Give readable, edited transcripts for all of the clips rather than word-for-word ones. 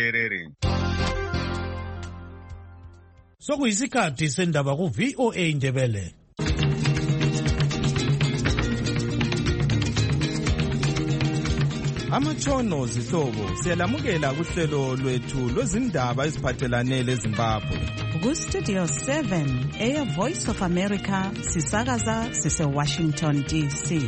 buphelele. Sokuyisikhathi sendaba ku VOA Indebele. Amatshono zihlobo siyalamukela kuhlelo lwethu lwezindaba eziphathelane leZimbabwe. Ku Studio 7 Air Voice of America sisakaza sise Washington DC.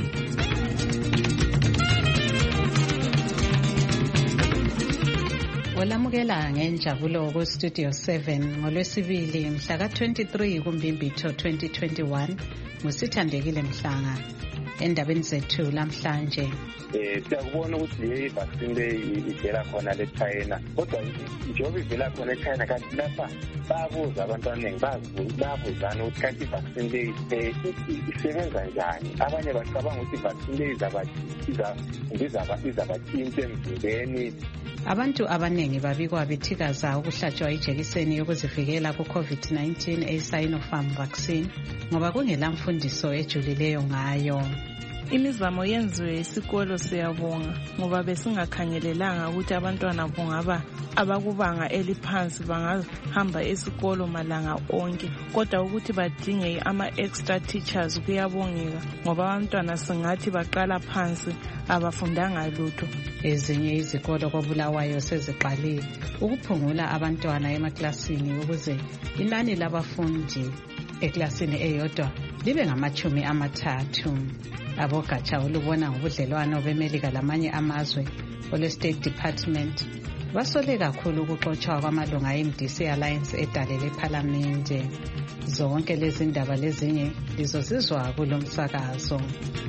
Olamukela ngenjabulo ku Studio 7 ngolwesibili mhla ka-23 kuMbimbitho 2021 ngusithandekile Mhlanga. Endabeni zethu lamhlanje siyakubona ukuthi le vaccine le ivela khona le China, kodwa njengoba ivela khona eChina kanti lapha bayabuza abantu abaningi bayabuzana ukuthi kanti i-vaccine le isebenza njani. Abanye bacabanga ukuthi i-vaccine le izabatshintsha emzimbeni. Abantu abaningi babikwa bethikaza ukuhlatshwa ijekiseni yokuzivikela ku-COVID-19 e-Sinopharm vaccine ngoba kungela mfundiso ejulileyo ngayo. Imizamo yenziwe isikolo siyabonga ngoba besingakhangelelanga ukuthi abantwana bongaba abakubanga eliphansi bangahamba esikolo malanga onke, kodwa ukuthi badinge ama-extra teachers kuyabongeka ngoba abantwana singathi baqala phansi abafundanga lutho. Ezinye izikolo koBulawayo seziqalile ukuphungula abantwana emaklasini ukuze inani labafundi eklasini eyodwa libe ngama-30. Abogatsha olubona ngobudlelwano beMelika lamanye amazwe olwe-State Department basole kakhulu ukuxotshwa kwamalunga e-MDC Alliance edale lephalamende. Zonke lezi ndaba lezinye lizozizwa kulo msakazo.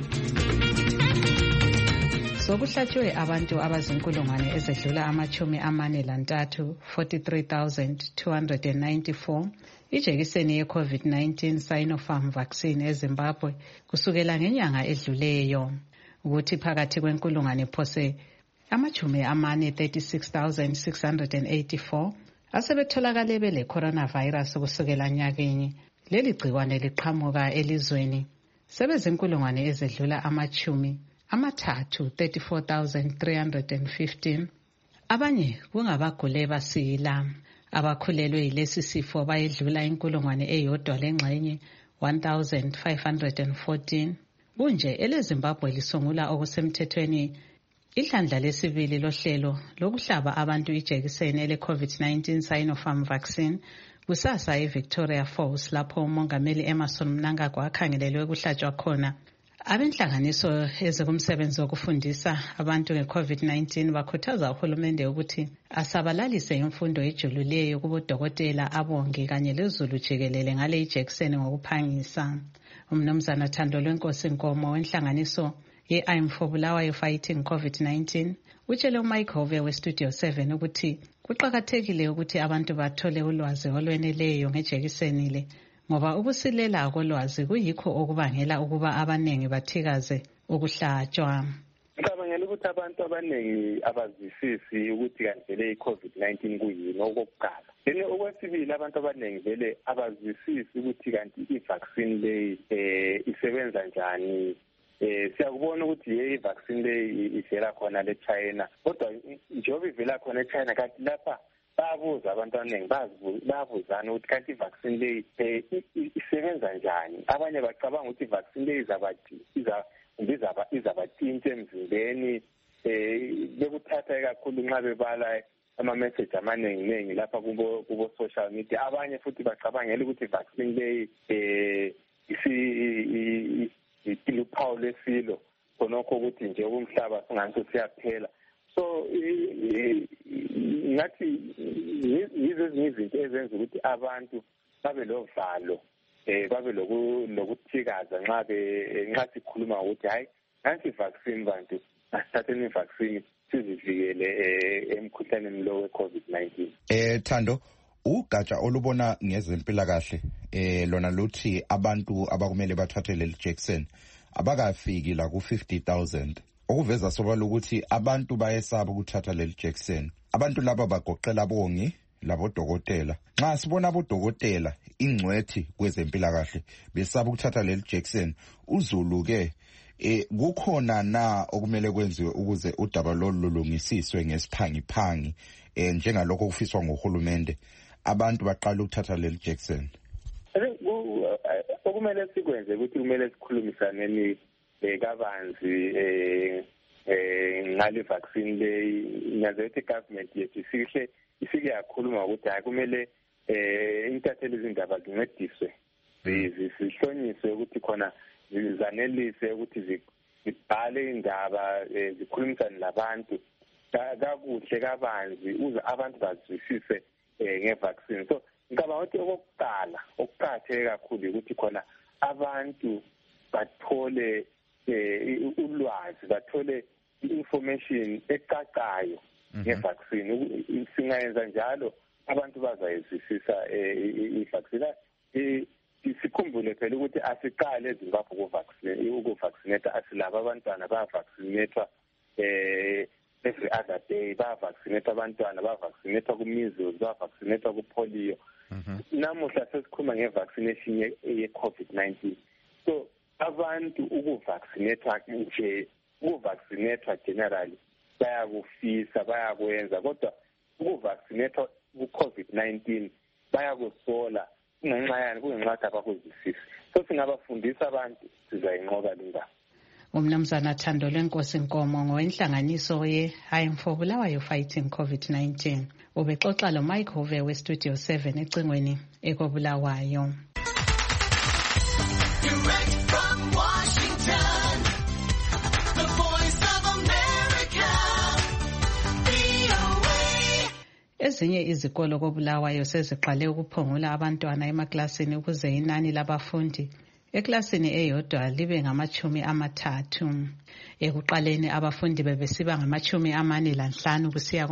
Sokuhlatshwe abantu abazinkulungwane ezedlula ama-43 43,294 ijekiseni ye-COVID-19 Sinopharm vaccine eZimbabwe kusukela ngenyanga edluleyo, ukuthi phakathi kwenkulungwane phose ama-36,684 asebetholakale bele coronavirus kusukela nyakenye. Leli gciwane liqhamuka elizweni sebezinkulungwane ezedlula ama-33 34,315. Abanye kungabagule basila. Abakhulelwe yilesi sifo bayedlula inkulungwane eyodwa lengxenye 1,514. Kunje eleZimbabwe lisungula okusemthethweni ihlandla lesibili lohlelo lokuhlaba abantu ijekiseni ele-COVID-19 Sinopharm vaccine kusasa eVictoria Falls lapho umongameli Emmerson Mnangagwa akhangelelwe ukuhlatshwa khona. Abenhlanganiso ezikumsebenzi wokufundisa abantu nge-COVID-19 bakhuthaza uhulumende ukuthi asabalalise imfundo ejulileyo kubodokotela, abongi kanye lezulu jikelele ngale ijekiseni ngokuphangisa. Umnumzana Thando Lwenkosi Nkomo wenhlanganiso ye-I'm for Bulawayo Fighting COVID-19 utshele uMike Hove weStudio 7 ukuthi kuqakathekile ukuthi abantu bathole ulwazi olweneleyo ngejekiseni le ngoba ukusilela kolwazi kuyikho okubangela ukuba abaningi bathikaze ukuhlatshwa. Ngicabangela ukuthi abantu abaningi abazwisisi ukuthi kanti le i-COVID-19 kuyini okokuqala. Then okwesibili abantu abaningi vele abazwisisi ukuthi kanti i-vaccine le isebenza njani. Siyakubona ukuthi i-vaccine le ivela khona le China, kodwa njengoba ivela khona eChina kanti lapha bayabuza abantu abaningi bayabuzana ukuthi kanti i-vaccine le isebenza njani. Abanye bacabanga ukuthi i-vaccine le izabatshintsha emzimbeni. Bekuthatha kakhulu nxa bebala ama-message amaningi lapha kubo-social media. Abanye futhi bacabangela ukuthi i-vaccine le iluphawu lwesilo khonokho ukuthi nje umhlaba singathi siyaphela. So ngathi yizo ezinye izinto ezenza ukuthi abantu babe lovalo, babe lokuthikaza nxa sikhuluma ukuthi hayi nansi i-vaccine bantu asithatheni i-vaccine sizivikele emkhuhlaneni lo we-COVID-19. Thando, ugatsha olubona ngezempilakahle lona luthi abantu abakumele bathathe leli jekiseni abakafiki la ku-50,000, okuveza sobala ukuthi abantu bayesaba ukuthatha leli jekiseni. Abantu laba bagoqela bongi labodokotela. Nxa sibona abodokotela ingcwethi kwezempilakahle besaba ukuthatha leli jekiseni, uZulu-ke kukhona na okumele kwenziwe ukuze udaba lolu lulungisiswe ngesiphangiphangi njengalokho kufiswa nguhulumende abantu baqala ukuthatha leli Jackson? Okumele sikwenze ukuthi kumele sikhulumisaneni kabanzi ngale vaccine leyi. Nyaze ukuthi government yethu isike yakhuluma ukuthi hayi kumele intatheli izindaba zincediswe zihlonyiswe ukuthi khona zanelise ukuthi zibhale indaba zikhulumisane labantu kakuhle kabanzi uze abantu bazwisise ngevaccine. So ngicabanga ukuthi okuqakatheke kakhulu ukuthi khona abantu bathole ulwazi, bathole information ecacayo ngevaccine. Singayenza njalo abantu bazayizwisisa ivaccine. Sikhumbule phela ukuthi asiqale eZimbabwe ukuvaccinate, asilabo abantwana bayavaccinatwa every other day, bayavaccinatwa abantwana, bayavaccinatwa ku-measles, bayavaccinatwa ku-polio. Namuhla sesikhuluma nge-vaccination ye-COVID-19. So abantu ukuvaccinatwa generally bayakufisa, bayakwenza, kodwa ukuvaccinatwa ku-COVID-19 bayakusola kungenxa yani, kungenxa abakuzwisisi. So singabafundisa abantu sizayinqoba le ndaba. Umnumzana Thando Lenkosi Nkomo ngowenhlanganiso ye-High for Bulawayo Fighting COVID-19 ubexoxa lo Mike Hove we-Studio 7 ecingweni ekobulawayo. Ezinye izikolo kobulawayo seziqale ukuphungula abantwana emaklasini ukuze inani labafundi eklasini eyodwa libe ngama-30. Ekuqaleni abafundi bebesiba ngama-45 kusiya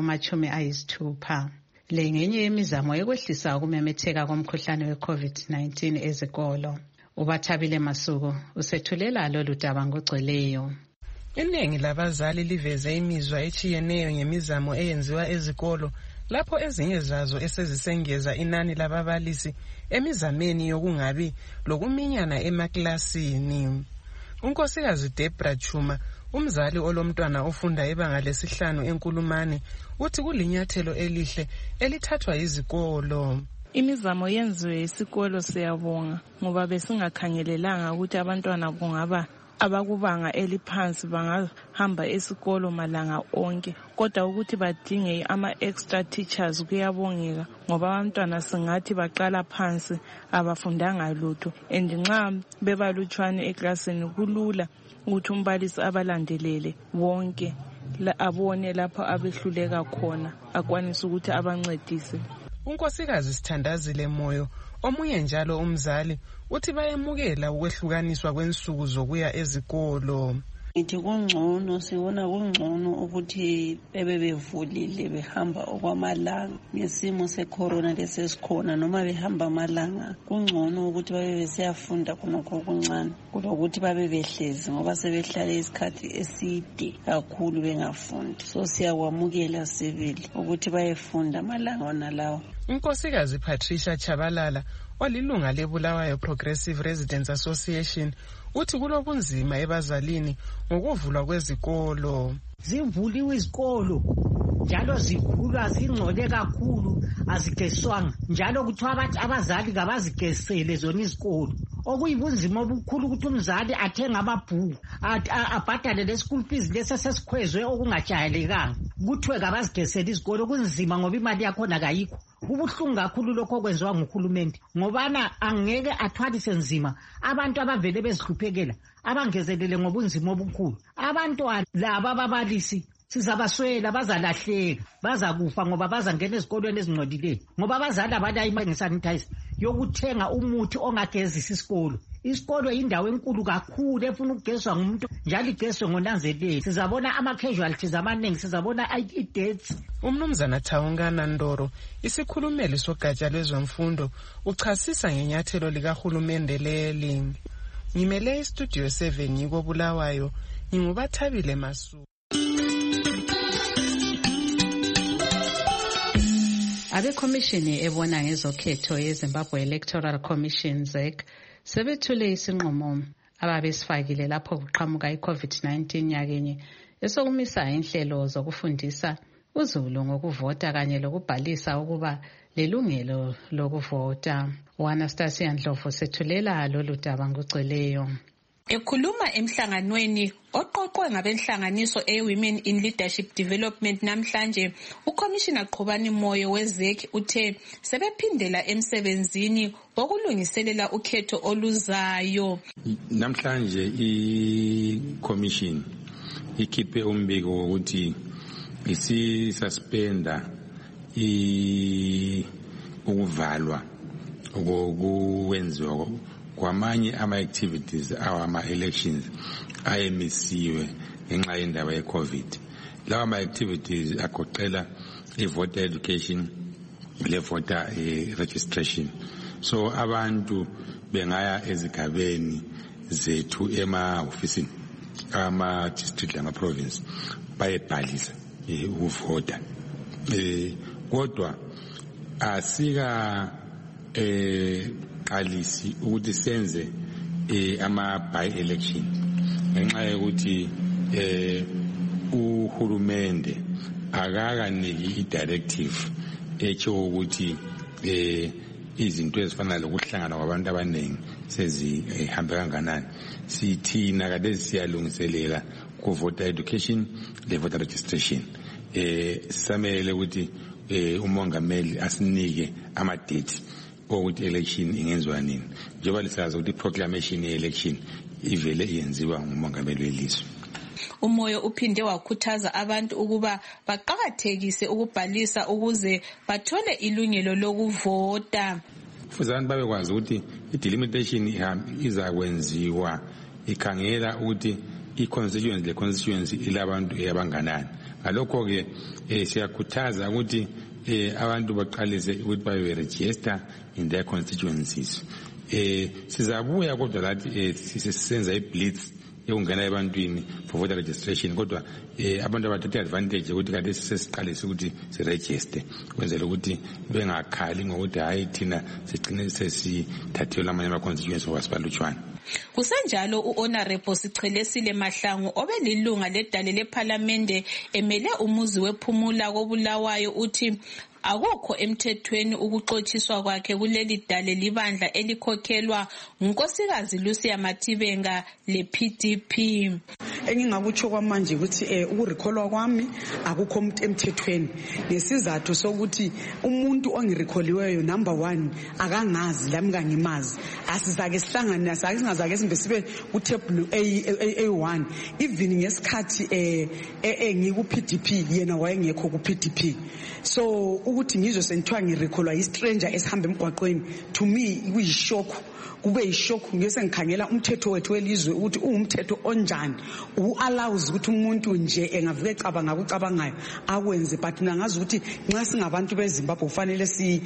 kuma-60. Le ngenye yemizamo ekwehlisa ukumemetheka komkhuhlane we-COVID-19 ezikolo. Ubathabile Masuku usethulela lolu daba ngogcweleyo. Iningi labazali liveze imizwa etshiyeneyo ngemizamo eyenziwa ezikolo lapho ezinye zazo esezisengeza inani lababalisi emizameni yokungabi lokuminyana emaklasini. Unkosikazi Debra Chuma, umzali olomntwana ofunda ebanga lesihlanu eNkulumane, uthi kulinyathelo elihle elithathwa izikolo. Imizamo yenziwe isikolo siyabonga ngoba besingakhangelelanga ukuthi abantwana kungaba abakubanga eliphansi bangahamba esikolo malanga onke, kodwa ukuthi badinge ama-extra teachers kuyabongeka ngoba abantwana singathi baqala phansi abafundanga lutho, and nxa bebalutshwane eklasini kulula ukuthi umbalisi abalandelele bonke abone lapho abehluleka khona akwanise ukuthi abancedise. Unkosikazi Sithandazile Moyo, omunye njalo umzali, uthi bayemukela ukwehlukaniswa kwensuku zokuya ezikolo. Ngithi kungcono, sibona kungcono ukuthi bebevulile behamba okwamalanga ngesimo secorona lesesikhona, noma behamba amalanga kungcono ukuthi babe besiyafunda khonokho okuncane kulokuthi babe behlezi ngoba sebehlale isikhathi eside kakhulu bengafundi. So siyakwamukela sibili ukuthi bayefunda amalanga onalawo. Unkosikazi Patricia Chabalala, olilunga leBulawayo Progressive Residents Association, uthi kulobunzima ebazalini ngokuvulwa kwezikolo. Zivuliwe izikolo njalo zikhulwa zingcole kakhulu, azigezwanga njalo kuthiwa abazali kabazigesele zona izikolo. Okuyibunzima obukhulu ukuthi umzali athenga amabhuku abhadale le-school fees lesesesikhwezwe okungajayelekanga, kuthiwe kabazigesele izikolo. Kunzima ngoba imali yakhona kayikho. Kubuhlungu kakhulu lokho okwenziwa nguhulumende ngobana angeke athwalise nzima abantu abavele bezihluphekela, abangezelele ngobunzima obukhulu. Abantwana laba ababalisi sizabaswela, bazalahleka, bazakufa ngoba bazangena ezikolweni ezingcolileyo ngoba abazali abalayo imali ngesanitizer yokuthenga umuthi ongagezisa isikolo. Isikolo yindawo enkulu kakhulu efuna ukugezwa ngumuntu njalo igezwe ngonanzelelo. Sizabona ama-casualties amaningi, sizabona i-deaths. Umnumzana Thawungana Ndoro, isikhulumeli sogatsha lwezemfundo, uchasisa ngenyathelo likahulumende leli. Ngimele iStudio 7 yikobulawayo, ngingubathabile Masuku. Abekhomishini ebona ngezokhetho yeZimbabwe Electoral Commission ZEC sebethule isinqumo ababesifakile lapho kuqhamuka i-COVID-19 nyakenye esokumisa inhlelo zokufundisa uzulu ngokuvota kanye lokubhalisa ukuba lelungelo lokuvota. Anastasia Ndlovu sethulela lolu daba ngugcweleyo. Ekhuluma emhlanganweni oqoqwe ngabenhlanganiso Women in Leadership Development namhlanje, uCommissioner Qhubani Moyo weZEC uthe sebephindela emsebenzini wokulungiselela ukhetho oluzayo. Namhlanje i-Commission ikhiphe umbiko wokuthi isi-suspenda ukuvalwa okuwenziwa kwamanye ama-activities ama-elections ayemisiwe ngenxa yendaba ye-COVID. Lawa ama-activities agoqela i-voter education le-voter registration. So abantu bengaya ezigabeni zethu ema-ofisini ama-district lama-province bayebhalisa ukuvota. Kodwa asika qalisi ukuthi senze ama-by-election ngenxa yokuthi uhulumende akakaniki i-directive etsho ukuthi izinto ezifana lokuhlangana kwabantu abaningi sezihambe kanganani. Sithina kade siyalungiselela ku-voter education le-voter registration. Sisamele ukuthi umongameli asinike ama-date ukuthi election ingenziwa nini, njengoba lisazi ukuthi i-proclamation ye-election ivele iyenziwa ngumongameli welizwe. Umoyo uphinde wakhuthaza abantu ukuba baqakathekise ukubhalisa ukuze bathole ilungelo lokuvota. Futhi abantu babekwazi ukuthi i-delimitation izakwenziwa ikhangela ukuthi i-constituency ilabantu abanganani. Ngalokho-ke siyakhuthaza ukuthi abantu baqalise ukuthi babe-register in their constituencies. Sizabuya kodwa lathi sisenza i-blitz yokungena ebantwini for voter registration, kodwa abantu abathatha advantage ukuthi kade sesiqalise ukuthi siregister kwenzela ukuthi bengakhali ngokuthi hayi thina sigcine sesithathelwa amanye ama-constituency wasibalutshwana. Kusenjalo u-Honorable Sichelesile Mahlangu obelilunga ledale lephalamende emele umuzi wephumula koBulawayo uthi akukho emthethweni ukuxotshiswa kwakhe kuleli dale libandla elikhokhelwa ngunkosikazi Lucia Mathibenga le-PDP. Engingakutsho kwamanje ukuthi ukurekholwa kwami akukho emthethweni ngesizathu sokuthi umuntu ongirekholiweyo number 1 akangazi lami kangimazi. Asizake sihlangane singazake simbe sibe ku-table A1 even ngesikhathi ngiku-PDP yena wayengekho ku-PDP. So ukuthi ngizwe sengithiwa ngirekholwa yi-stranger esihamba emgwaqweni, to me kuyishock, kube yishock ngese ngikhangela umthetho wethu welizwe ukuthi ungumthetho onjani u-allows ukuthi umuntu nje engavuke ecabanga akucabangayo akwenze. But mina ngazi ukuthi nxa singabantu beZimbabwe kufanele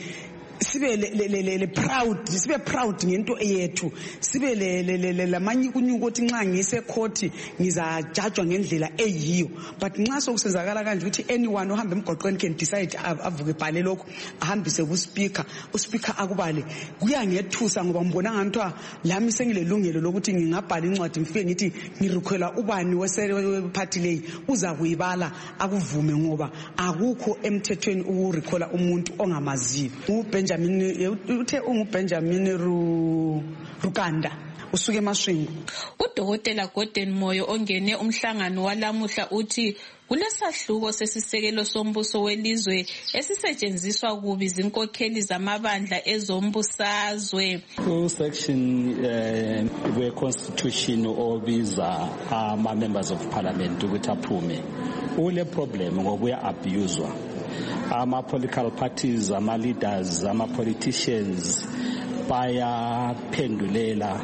sibe proud ngento eyethu, sibe lamanye kunyuka ukuthi nxa ngise court ngizajajwa ngendlela eyiyo. But nxa sokusenzakala kanje ukuthi anyone ohamba emgwaqweni can decide avuke ibhale lokho ahambise ku-speaker, u-speaker akubale, kuyangethusa ngoba ngibona nganthiwa lami sengilelungelo lokuthi ngingabhala incwadi ngifike ngithi ngirekhwela ubani wephathi leyi uza kuyibala akuvume ngoba akukho emthethweni ukurekhola umuntu ongamaziyo. Uthe unguBenjamin Rukanda usuke eMashwengu. Udokotela Gordon Moyo ongene umhlangano walamuhla uthi kulesahluko sesisekelo sombuso welizwe esisetshenziswa kubi zinkokheli zamabandla ezombusazwe. Section we-constitution obiza ama-members of parliament ukuthi aphume ule problem ngokuya abuswa ama-political parties, ama-leaders, ama-politicians bayaphendulela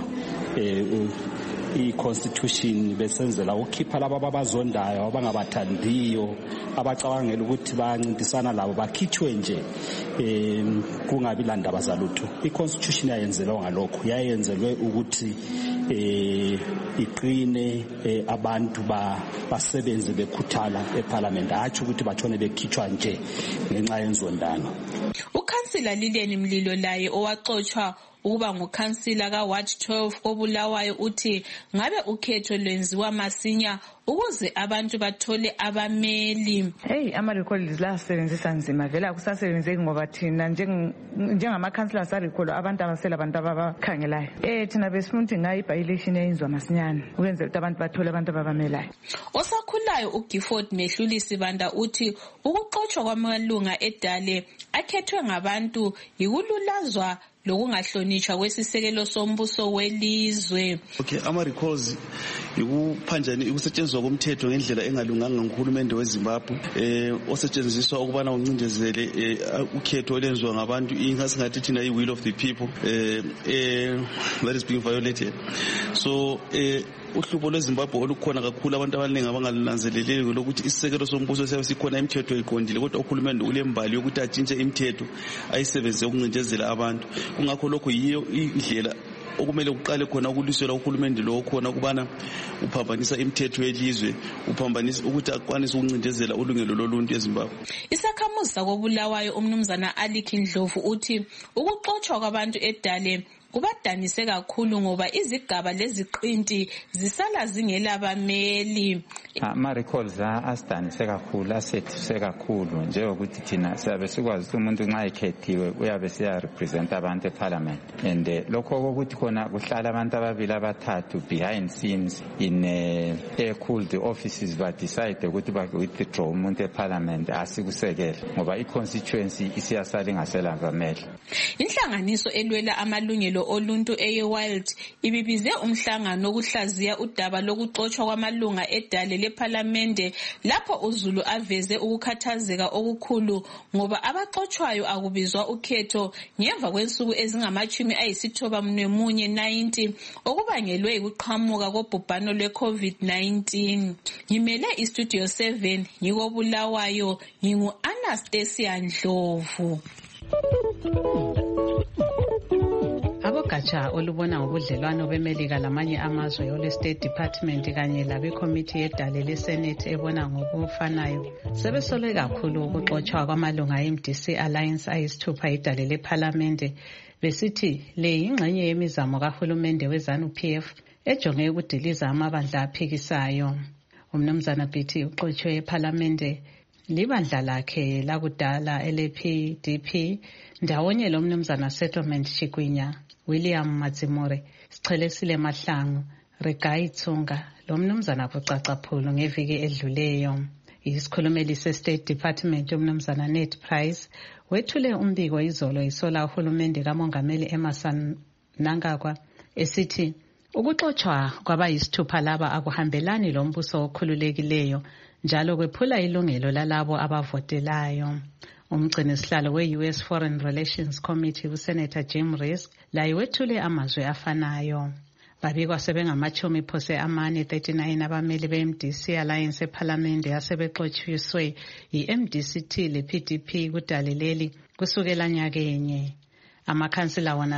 i-constitution besenzela ukukhipha laba abazondayo abangabathandiyo abacabangela ukuthi bancintisana labo bakhithwe nje kungabi landaba zalutho. I-constitution yayenzelwa ngalokho, yayenzelwe ukuthi iqine abantu basebenze bekhuthala eParliament, hatshi ukuthi batshone bekhithwa nje ngenxa yenzondano. Ukhansila Lilian Mlilo laye owaxotshwa ukuba ngukhansila kaWard 12 koBulawayo uthi ngabe ukhetho lwenziwa masinya ukuze abantu bathole abameli. Ama-recalls la asebenzisa nzima vele akusasebenzeki ngoba thina njengamakhansila sa-recall abantu abasela abantu ababakhangelayo. Thina besifuna ukuthi ngayo i-by-election eyenziwa masinyane ukwenzela ukuthi abantu bathole abantu ababamelayo. Osakhulayo uGifford Mehlulisi Banda uthi ukuxotshwa kwamalunga edale akhethwe ngabantu yikululazwa lokungahlonishwa kwesisekelo sombuso welizwe. Ama-recalls ukusetshenziswa komthetho ngendlela engalunganga nguhulumende weZimbabwe osetshenziswa ukubana uncindezele ukhetho olwenziwa ngabantu ingasingathi thina i-will of the people that is being violated. So uhlupho lweZimbabwe olukhona kakhulu abantu abaningi abangalinanzeleleki lokuthi isisekelo sombuso siyabe sikhona imithetho iqondile kodwa uhulumende ulembali yokuthi atshintshe imithetho ayisebenzise ukuncindezela abantu. Kungakho lokho yiyo indlela okumele kuqale khona ukulisela uhulumende lo khona kubana uphambanisa imithetho yelizwe uphambanisa ukuthi akwanise ukuncindezela ulungelo loluntu eZimbabwe. Isakhamuzi sakoBulawayo umnumzana Aliki Ndlovu uthi ukuxotshwa kwabantu edale kubadanise kakhulu ngoba izigaba leziqinti zisala zingela bameli. Ama-recalls asidanise kakhulu asethuse kakhulu njengokuthi thina siyabe sikwazi ukuthi umuntu nxa ekhethiwe uyabe siyarepresent abantu eparliament and lokho kokuthi khona kuhlala abantu ababili abathathu behind scenes in air-cooled offices badecide ukuthi ba-withdraw umuntu eparliament asikusekele ngoba i-constituency isiyasala ingasela bameli. Inhlanganiso elwela amalungelo oluntu eyeWild ibibize umhlangano okuhlaziya udaba lokuxotshwa kwamalunga edale leParlamente lapho uZulu aveze ukukhathazeka okukhulu ngoba abaxotshwayo akubizwa ukhetho ngemva kwensuku ezingama-91 okubangelwe ukuqhamuka kobhubhano lwe-COVID-19. Ngimele iStudio 7 ngikoBulawayo ngingu-Anastasia Ndlovu. Abogatsha olubona ngobudlelwano beMelika lamanye amazwe olwe-State Department kanye labekomiti yedale leSenate ebona ngokufanayo sebesole kakhulu ukuxotshwa kwamalunga e-MDC Alliance ayisithupha idale leParlamente besithi le yingxenye yemizamo kahulumende weZANU-PF ejonge ukudiliza amabandla aphikisayo. Umnumzana Biti uxotshwe eParlamente libandla lakhe lakudala ele-PDP ndawonye lo mnumzana Settlement Chigwinya, William Matzimore, Sichelesile Mahlangu, Regai Tsunga, lo mnumzana Bucacaphulo ngeviki edluleyo. Isikhulumeli se-State Department umnumzana Ned Price wethule umbiko izolo isola uhulumende kamongameli Emmerson Mnangagwa esithi ukuxotshwa kwabayisithupha laba akuhambelani lombuso okhululekileyo njalo kwephula ilungelo lalabo abavotelayo. Umgcini sihlalo we-US Foreign Relations Committee uSenator Jim Risch laye wethule amazwi afanayo. Babikwa sebengama-40 39 abameli be-MDC Alliance eParlamente asebexotshiswe yi-MDCT le-PDP kudale leli kusukela nyakenye. Amakhansila wona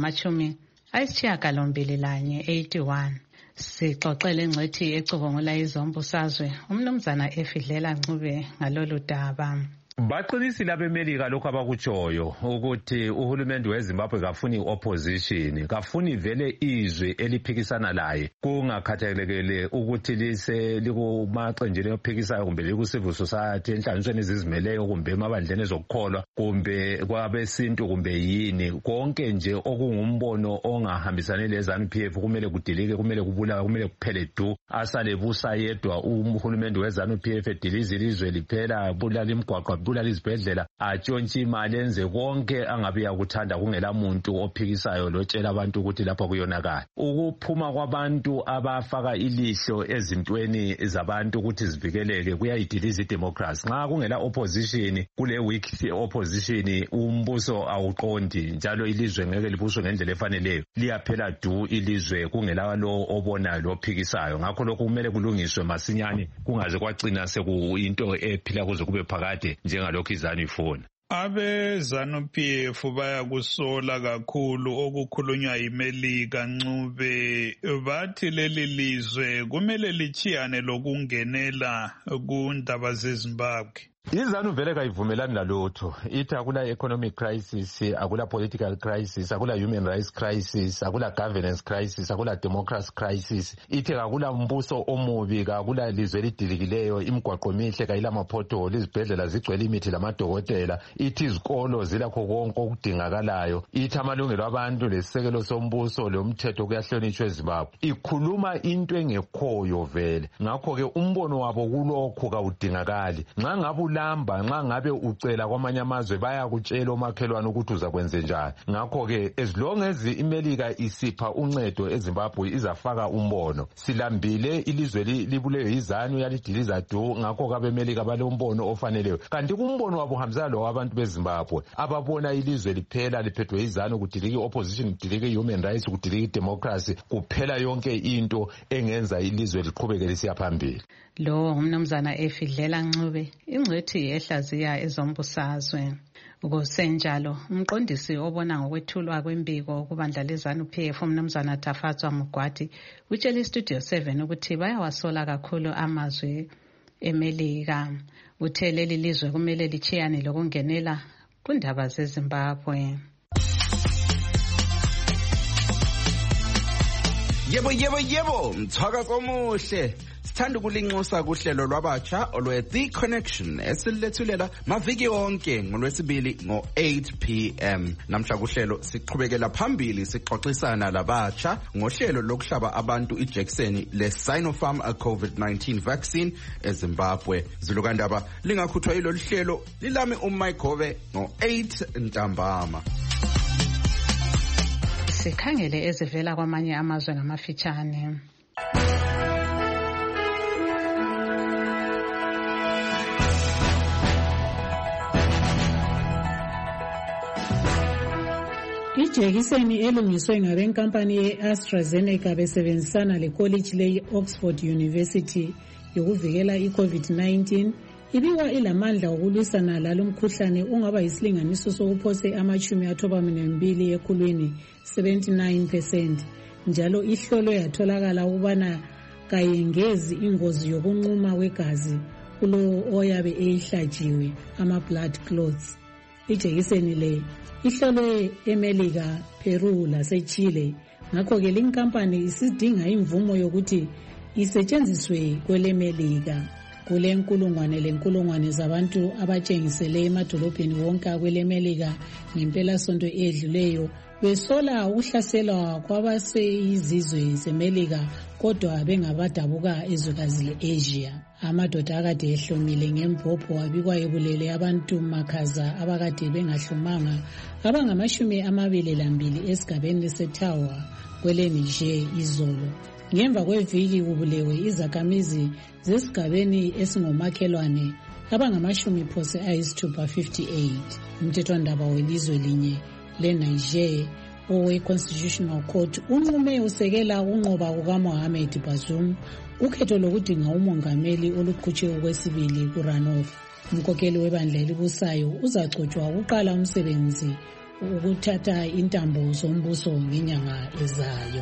asengama-81. Sixoxele ingcethi ecubungula izombusazwe umnumzana Efidlela Ncube ngalolu daba. Baqinisile abeMelika lokho abakutshoyo ukuthi uhulumende weZimbabwe kafuni opposition, kafuni vele izwe eliphikisana laye kungakhathalekile ukuthi likumaqenjini ophikisayo kumbe liku-civil society enhlanganisweni ezizimeleyo kumbe emabandleni ezokukholwa kumbe kwabesintu kumbe yini. Konke nje okungumbono ongahambisani leZANU-PF kumele kudilike, kumele kubulawe, kumele kuphele du. Asale busa yedwa uhulumende weZANU-PF edilize ilizwe liphela, bulala imigwaqo, bulala izibhedlela, atshontshe imali, enze konke angabe yakuthanda kungela muntu ophikisayo lotshela abantu ukuthi lapha kuyonakala. Ukuphuma kwabantu abafaka ilihlo ezintweni zabantu ukuthi zivikeleke kuyayidiliza idemocracy. Nxa kungela opposition, kule weak opposition, umbuso awuqondi njalo ilizwe ngeke libuswe ngendlela efaneleyo. Liyaphela du ilizwe kungela lo obonayo lophikisayo. Ngakho lokho kumele kulungiswe masinyane kungaze kwagcina sekuyinto ephila kuze kube phakade njengalokhu iZANU ifuna. AbeZANU-PF bayakusola kakhulu okukhulunywa yiMelika Ncube. Bathi leli lizwe kumele lichiyane lokungenela kundaba zeZimbabwe. izanu vele kayivumelani lalutho. Ithi akula economic crisis, akula political crisis, akula human rights crisis, akula governance crisis, akula democracy crisis. Ithi akula mbuso omubi, akula lizwe elidilikileyo, imigwaqo mihle kayila maphotholi, izibhedlela zigcwele imithi lamadokotela. Ithi izikolo zilakho konke okudingakalayo. Ithi amalungelo abantu lesisekelo sombuso lomthetho kuyahlonitshwa eZimbabwe. Ikhuluma into engekhoyo vele. Ngakho ke umbono wabo kulokho kawudingakali. Nxa ngabe ulamba, nxa ngabe ucela kwamanye amazwe bayakutshela omakhelwane ukuthi uzakwenze njani. Ngakho ke as long as iMelika isipha uncedo eZimbabwe izafaka umbono. Silambile ilizwe libuleyo izanu yalidiliza du, ngakho kabe Melika balombono ofaneleyo. Kanti kumbono wabo hambisana lo abantu beZimbabwe ababona ilizwe liphela liphethwe izanu, kudilika opposition, kudilika human rights, kudilika democracy, kuphela yonke into engenza ilizwe liqhubeke lisiya phambili. Lo umnumzana Efidlela Ncube, ingcwethi ehlaziya ezombusazwe. Kusenjalo, umqondisi obona ngokwethulwa kwembiko kubandla lezanu PF umnumzana Tafatswa Mugwadi utshela iStudio 7 ukuthi bayawasola kakhulu amazwi eMelika. Uthe leli lizwe kumele lichiyane lokungenela kundaba zeZimbabwe. Yebo, mthakazo omuhle. Sithanda ukulinxusa kuhlelo lwabatsha olwe The Connection esilethulela maviki wonke ngolwesibili ngo-8 p.m. Namhla kuhlelo siqhubekela phambili sixoxisana labatsha ngohlelo lokuhlaba abantu ijekiseni le-Sinopharm COVID-19 vaccine eZimbabwe. Zulukandaba lingakhuthwa yilolu hlelo lilami uMayigobe ngo-8 ntambama. Sikhangele ezivela kwamanye amazwe ngamafitshane. Ijekiseni elungiswe ngabenkampani ye-AstraZeneca besebenzisana lekoliji le-Oxford University yokuvikela i-COVID-19 ibikwa ilamandla okulwisana lalo mkhuhlane ungaba yisilinganiso sokuphose ama-92 ekhulwini 79%, njalo ihlolo yatholakala ukubana kayengezi ingozi yokunquma kwegazi kulo oyabe eyihlatshiwe ama-blood clots. Ijekiseni le ihlolwe eMelika, Peru laseChile. Ngakho-ke linkampani isidinga imvumo yokuthi isetshenziswe kweleMelika. Kule nkulungwane zabantu abatshengisele emadolobheni wonke kweleMelika ngempelasonto edluleyo besola ukuhlaselwa kwabaseyizizwe zeMelika kodwa bengabadabuka ezwekazi le-Asia. Amadoda akade ehlomile ngembhobho abikwa ebulele abantu makhaza abakade bengahlumanga abangama-22 esigabeni seTawa kweleNiger izolo. Ngemva kweviki kubulewe izakhamizi zesigabeni esingomakhelwane abangama-58. Umthethwandaba welizwe linye leNiger owe-Constitutional Court unqume usekela ukunqoba kukaMohamed Bazoum ukhetho lokudinga umongameli oluqhutshe okwesibili kurunoff. Umkhokheli webandla elibusayo uzagcotshwa ukuqala umsebenzi ukuthatha intambo zombuso ngenyanga ezayo.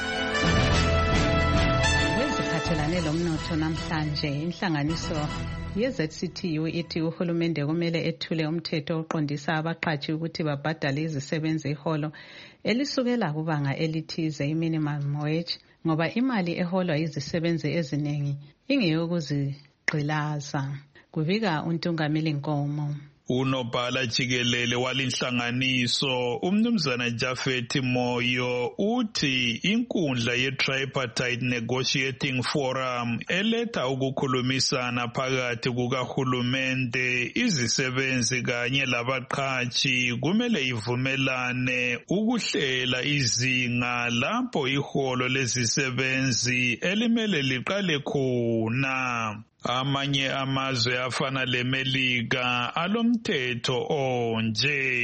Eziphathelane lomnotho namhlanje, inhlanganiso ye-ZCTU ithi uhulumende kumele ethule umthetho oqondisa abaqhatshi ukuthi babhadale izisebenzi iholo elisukela kubanga elithize i-minimum wage, ngoba imali eholwa izisebenzi eziningi ingeyokuzigqilaza. Kubika uNtungameli Nkomo. Unobhala jikelele walinhlanganiso umnumzana Jafet Moyo uthi inkundla ye-Tripartite Negotiating Forum eletha ukukhulumisana phakathi kukahulumende, izisebenzi kanye labaqhatshi kumele ivumelane ukuhlela izinga lapho iholo lezisebenzi elimele liqale khona. Amanye amazwe afana leMelika alomthetho onje.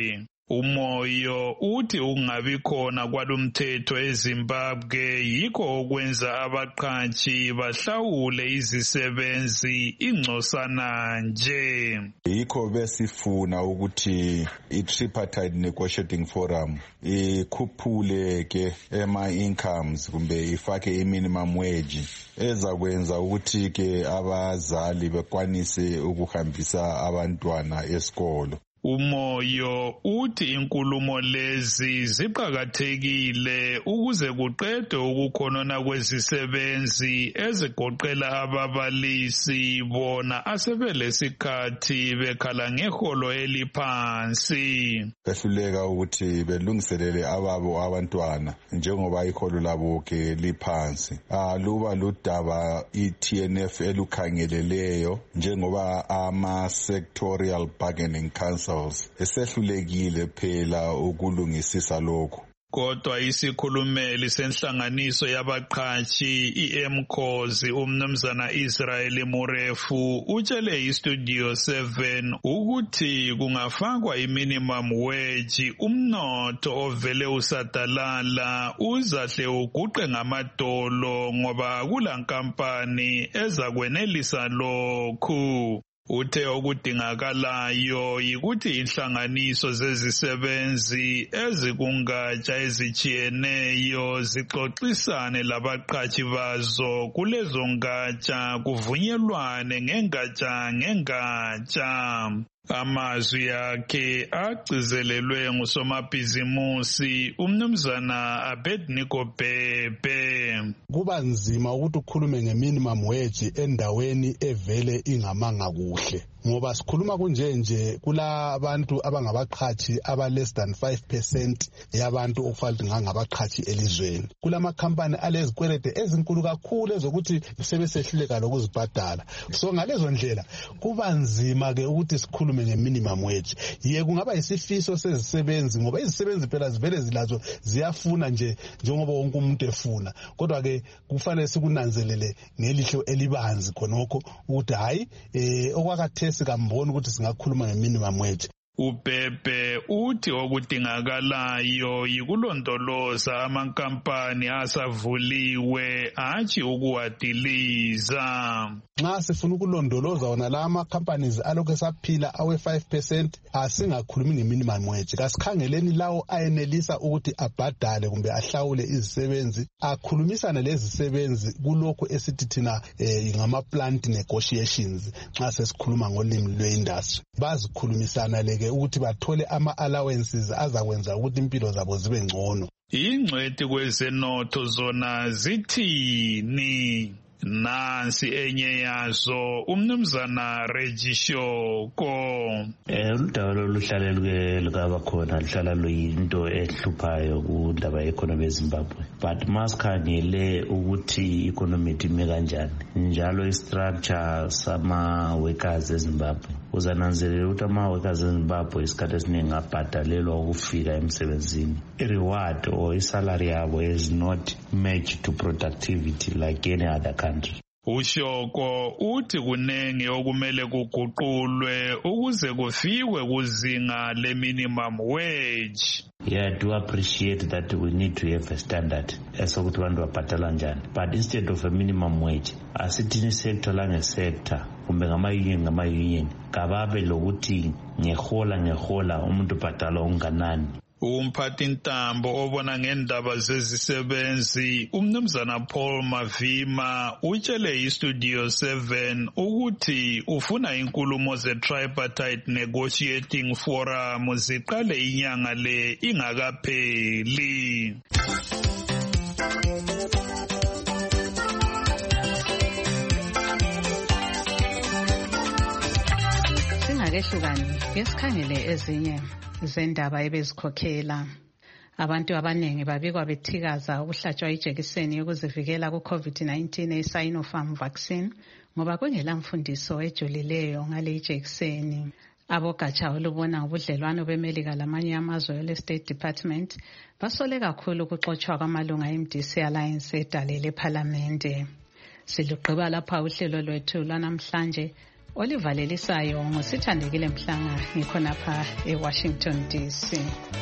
Umoyo uthi ungabi khona kwalomthetho eZimbabwe yikho okwenza abaqhatshi bahlawule izisebenzi ingcosana nje. Yikho besifuna ukuthi i-tripartite negotiating forum ikhuphule ke ama-incomes kumbe ifake i-minimum wage ezakwenza ukuthi ke abazali bekwanise ukuhambisa abantwana esikolo. Umoyo uthi inkulumo lezi ziqhakathekile ukuze kuqedwe ukukhonona kwezisebenzi ezigoqela ababalisi bona asebelesikhathi bekhala ngeholo eliphansi. Behluleka ukuthi belungiselele ababo abantwana njengoba iholo labo ke liphansi. Luba ludaba i-TNF elukhangeleleyo njengoba ama-sectorial bargaining council esehlulekile phela ukulungisisa lokho. Kodwa isikhulumeli senhlanganiso yabaqhatshi iMCOS umnumzana Israel Murefu utshele iStudio 7 ukuthi kungafakwa iminimum wage umnotho ovele usadalala uzahle uguqe ngamadolo ngoba kulankampani ezakwenelisa lokhu. Uthe okudingakalayo yikuthi inhlanganiso zezisebenzi ezikungatsha ezitshiyeneyo zixoxisane labaqhatshi bazo kulezo ngatsha kuvunyelwane ngengatsha. Amazwi akhe agcizelelwe ngusomabhizimusi umnumzana Abednego Bhebhe. Kuba nzima ukuthi ukhulume ngeminimum wage endaweni evele ingamanga kuhle ngoba sikhuluma kunjenje kulabantu abangabaqhatshi aba less than 5% yabantu okufanele ngangabaqhatshi elizweni. Kulama company alezikwelede ezinkulu kakhulu ezokuthi sebesehluleka lokuzibhadala. So ngalezo ndlela kuba nzima ke ukuthi sikhulume ngeminimum wage. Kungaba isifiso sezisebenzi ngoba izisebenzi phela zivele zilazo ziyafuna nje njengoba wonke umuntu efuna. Kodwa ke kufanele sikunanzelele ngelihlo elibanzi khonokho ukuthi hayi okwakathesi kamboni ukuthi singakhuluma ngeminimum wage. Ubhebhe uthi okudingakalayo yikulondoloza amankampani asavuliwe hatshi ukuwadiliza. Nxa sifuna ukulondoloza wona la ama-companies alokhu esaphila awe 5% asingakhulumi ngeminimum wage. Kasikhangeleni lawo ayenelisa ukuthi abhadale kumbe ahlawule izisebenzi, akhulumisane lezisebenzi kulokhu esithi thina ngama-plant negotiations nxa sesikhuluma ngolimi lwe-industry. Bazikhulumisana leke ukuthi bathole ama-allowances azakwenza ukuthi impilo zabo zibe ngcono. Ingcwethi kwezenotho zona zithini? Nansi enye yazo umnumzana Regishoko. Udaba loluhlale lukaba khona luhlala luyinto ehluphayo kundaba ye-economy eZimbabwe. But masikhangele ukuthi i-economy ime kanjani njalo i-structure sama-workers eZimbabwe. Uzananzelela ukuthi ama-workers eZimbabwe isikhathi esiningi abhadalelwa ukufika emsebenzini. I-reward or i-salary yabo is not matched to productivity like any other country. Ushoko uthi kunenge okumele kuguqulwe ukuze kufikwe kuzinga le-minimum wage. Yeah, I do appreciate that we need to have a standard esokuthi abantu babhadala njani. But instead of a minimum wage, asithini sector lange-sector kumbe ngama-union kababe lokuthi ngehola umuntu ubhadala unganani. Umphathintambo obona ngendaba zezisebenzi umnumzana Paul Mavima utshele iStudio 7 ukuthi ufuna inkulumo ze-tripartite negotiating forum ziqale inyanga le ingakapheli. Singakehlukani yesikhangele ezinye zendaba ebezikhokhela. Abantu abaningi babikwa bethikaza ukuhlatshwa ijekiseni yokuzivikela ku-COVID-19 e-Sinopharm vaccine ngoba kungela mfundiso ejulileyo ngale ijekiseni. Abogatsha olubona ngobudlelwano beMelika lamanye amazwe ele-State Department basole kakhulu ukuxotshwa kwamalunga e-MDC Alliance edale lephalamende. Silugqiba lapha uhlelo lwethu lwanamhlanje olivalelisayo ngusithandekile Mhlanga ngikhonapha eWashington DC.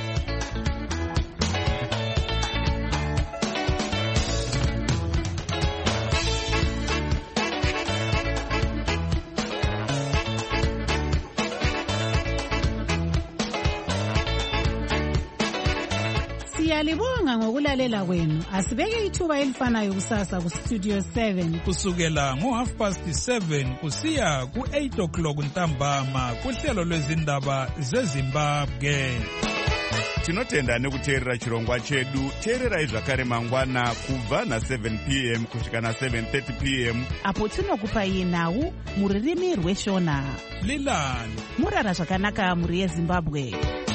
Siyalibonga ngokulalela kwenu. Asibeke ithuba elifanayo kusasa ku Studio 7 kusukela ngo7:30 kusiya ku8 o'clock ntambama kuhlelo lwezindaba zeZimbabwe. Tinotenda nekuteerera chirongwa chedu. Teererai zvakare mangwana kubva na7 p.m. kusvika na7:30 p.m. apo tinokupai nhau mururimi rweshona. Lilani murara zvakanaka muri yeZimbabwe.